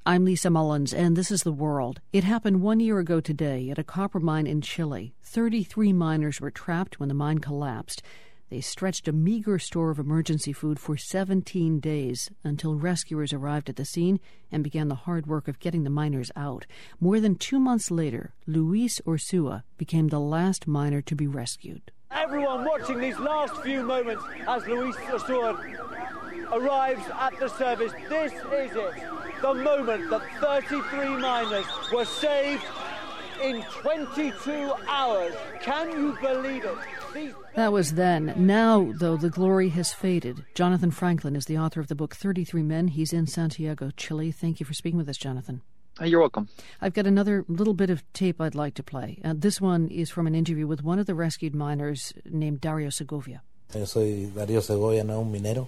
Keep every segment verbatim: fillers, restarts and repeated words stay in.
I'm Lisa Mullins, and this is The World. It happened one year ago today at a copper mine in Chile. thirty-three miners were trapped when the mine collapsed. They stretched a meager store of emergency food for seventeen days until rescuers arrived at the scene and began the hard work of getting the miners out. More than two months later, Luis Ursua became the last miner to be rescued. Everyone watching these last few moments as Luis Ursua arrives at the service. This is it, the moment that thirty-three miners were saved in twenty-two hours. Can you believe it? These... That was then. Now, though, the glory has faded. Jonathan Franklin is the author of the book thirty-three Men. He's in Santiago, Chile. Thank you for speaking with us, Jonathan. You're welcome. I've got another little bit of tape I'd like to play. Uh, this one is from an interview with one of the rescued miners named Dario Segovia. Yo soy Dario Segovia, no un minero,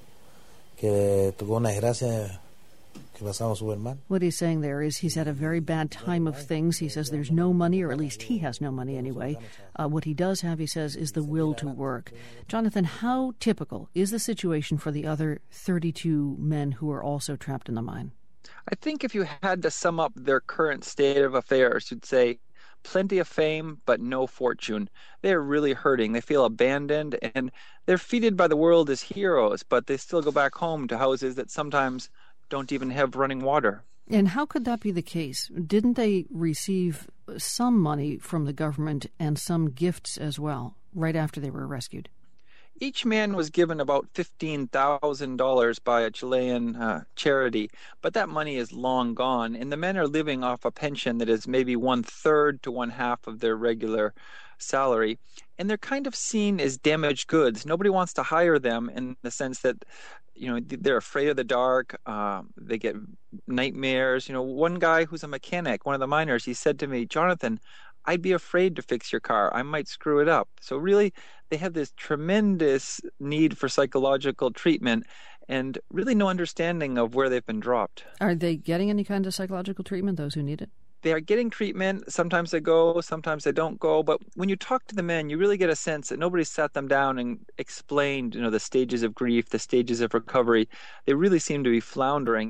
que tuvo una desgracia que pasamos súper mal. What he's saying there is he's had a very bad time of things. He says there's no money, or at least he has no money anyway. Uh, what he does have, he says, is the will to work. Jonathan, how typical is the situation for the other thirty-two men who are also trapped in the mine? I think if you had to sum up their current state of affairs, you'd say plenty of fame, but no fortune. They're really hurting. They feel abandoned, and they're feted by the world as heroes, but they still go back home to houses that sometimes don't even have running water. And how could that be the case? Didn't they receive some money from the government and some gifts as well, right after they were rescued? Each man was given about fifteen thousand dollars by a Chilean uh, charity, but that money is long gone, and the men are living off a pension that is maybe one-third to one-half of their regular salary, and they're kind of seen as damaged goods. Nobody wants to hire them in the sense that, you know, they're afraid of the dark, uh, they get nightmares. You know, one guy who's a mechanic, one of the miners, he said to me, "Jonathan, I'd be afraid to fix your car. I might screw it up." So really, they have this tremendous need for psychological treatment and really no understanding of where they've been dropped. Are they getting any kind of psychological treatment, those who need it? They are getting treatment. Sometimes they go, sometimes they don't go. But when you talk to the men, you really get a sense that nobody sat them down and explained, you know, the stages of grief, the stages of recovery. They really seem to be floundering.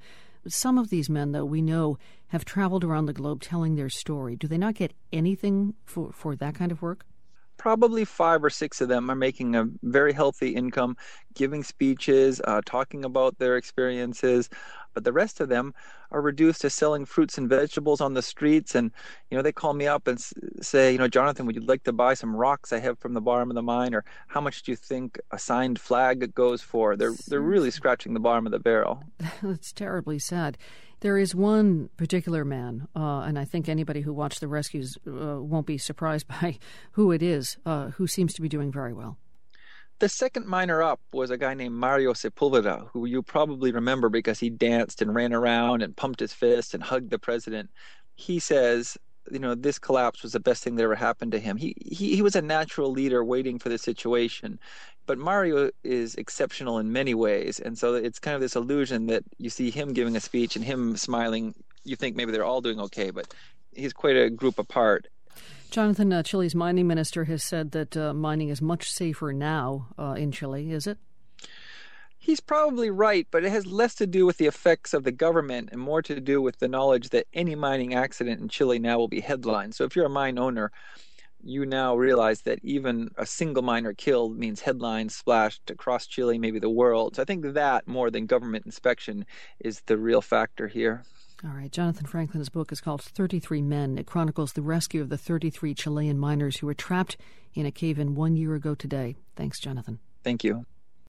Some of these men, though, we know, have traveled around the globe telling their story. Do they not get anything for, for that kind of work? Probably five or six of them are making a very healthy income, giving speeches, uh, talking about their experiences. But the rest of them are reduced to selling fruits and vegetables on the streets. And, you know, they call me up and s- say, you know, "Jonathan, would you like to buy some rocks I have from the bottom of the mine?" Or "How much do you think a signed flag goes for?" They're, they're really scratching the bottom of the barrel. That's terribly sad. There is one particular man, uh, and I think anybody who watched the rescues uh, won't be surprised by who it is, uh, who seems to be doing very well. The second miner up was a guy named Mario Sepulveda, who you probably remember because he danced and ran around and pumped his fist and hugged the president. He says, you know, this collapse was the best thing that ever happened to him. He, he, he was a natural leader waiting for the situation. But Mario is exceptional in many ways, and so it's kind of this illusion that you see him giving a speech and him smiling. You think maybe they're all doing okay, but he's quite a group apart. Jonathan, uh, Chile's mining minister has said that uh, mining is much safer now uh, in Chile, is it? He's probably right, but it has less to do with the effects of the government and more to do with the knowledge that any mining accident in Chile now will be headlined. So if you're a mine owner, you now realize that even a single miner killed means headlines splashed across Chile, maybe the world. So I think that, more than government inspection, is the real factor here. All right. Jonathan Franklin's book is called thirty-three Men. It chronicles the rescue of the thirty-three Chilean miners who were trapped in a cave-in one year ago today. Thanks, Jonathan. Thank you.